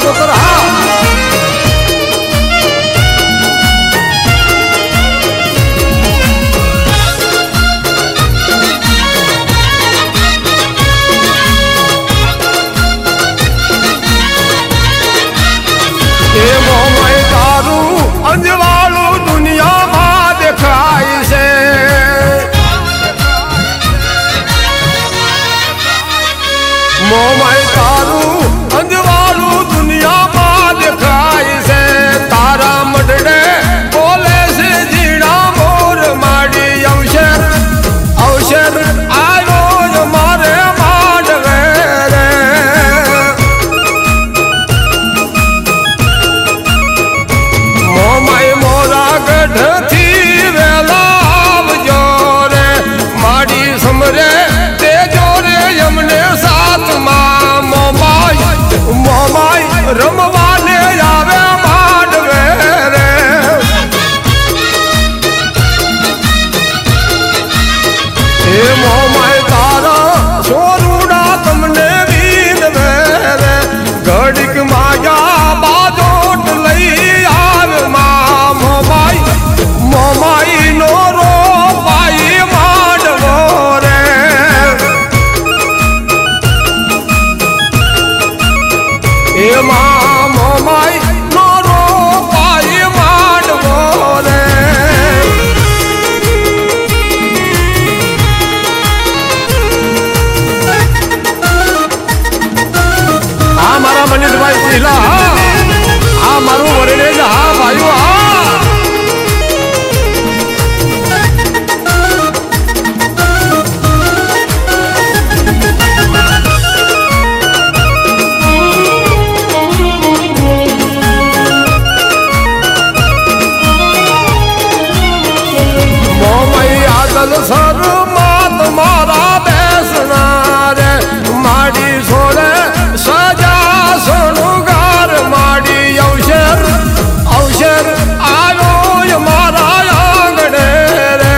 તો કર હા એ મોમય તારું અંજવાળું દુનિયામાં દેખાય છે મોમય તારું અંજવાળું દુનિયામાં દેખાય છે તારા મઢડે બોલે છે જીણા મોર માડી અવસર અવસર આવ્યો મારે માંડવે રે મોમય મોરા ગઢથી વેલા આવજો રે માડી સમરે તેજો રે એમને સાથમાં મોમાય મોમાય રમવાને આવે માંડવે રે એ મોમાય તારા સોરુડા તમને બીનવે રે ઘડીક માયા બાજોટ લઈ આવે માં મોમાય મોમાય નો રોપાઈ માંડવો રે એમાં મોમાય નો રોપાઈ માંડવો રે આ મારા મનીષભાઈ શીલા આ મારું વરણેજ હા ભાઈઓ હા મોમય આદલ સર માત મારા બેસના રે માડી છોડે સજા સોનુગાર માડી અવસર અવસર આવ્યો મારા આંગણે રે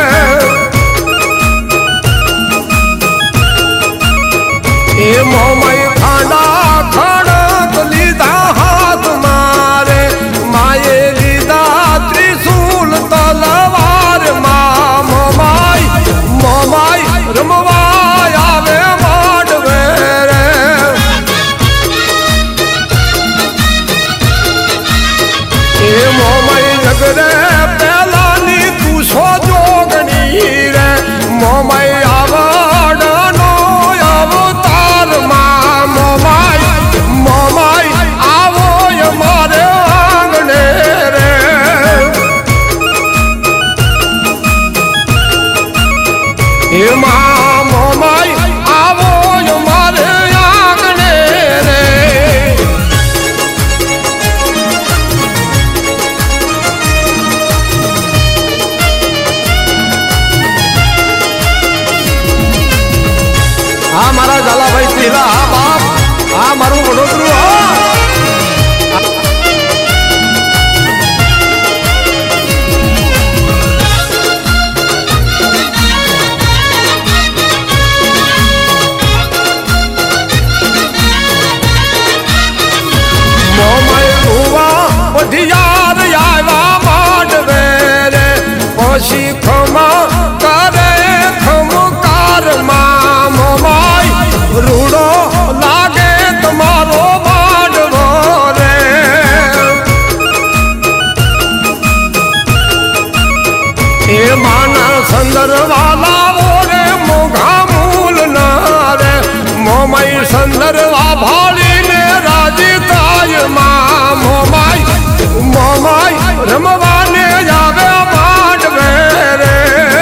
એ મોમય ખાંડા ખડક લીધા હાથ મારે માએ લીધા ત્રિશુલ તલવાર માં મોમાય મોમાય રમવાય આવે માંડવે રે એ મોમય જગરે પેલાની તું સો જોગણી રે મોમય આવડનો અવતાર માં મોમાય મોમાય આવો મારે આંગણે રે એમાં મોમાય આવો મારે આંગણે રે હા મારા ઝાલાભાઈ શીલા હા બાપ હા મારું વડોદરું હા મોમય ભુવા પઢિયાર આવ્યા માંડવે રે પછી ખમા કરે ખમકાર માં મોમાય રૂડો લાગે તમારો માંડવો રે એ માના સંદરવાલા રે મોઘા મૂલ ના રે મોમય સંદરવા ભાળીને રાજી થાય માં મોમાય મોમાય રમવાને આવે માંડવે રે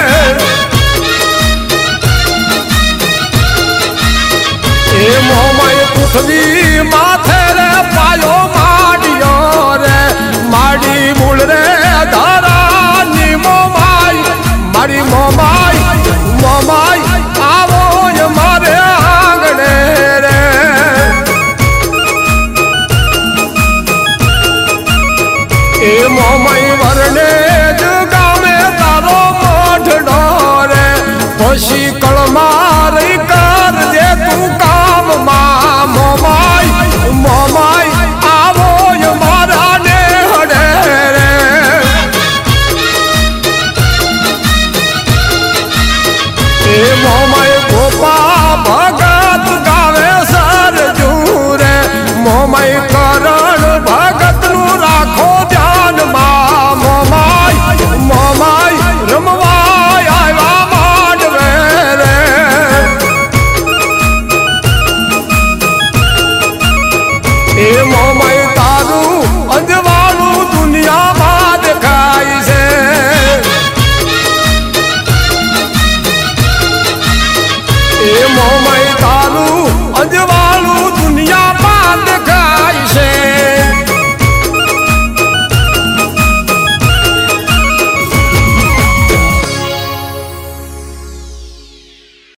એ મોમય પૃથ્વી માથે રે પાયો માડ્યો રે માડી મૂળ રે ધરાની મોમાય મારી મોમાય મોમાય આવો મારે આંગણે રે એ મોમય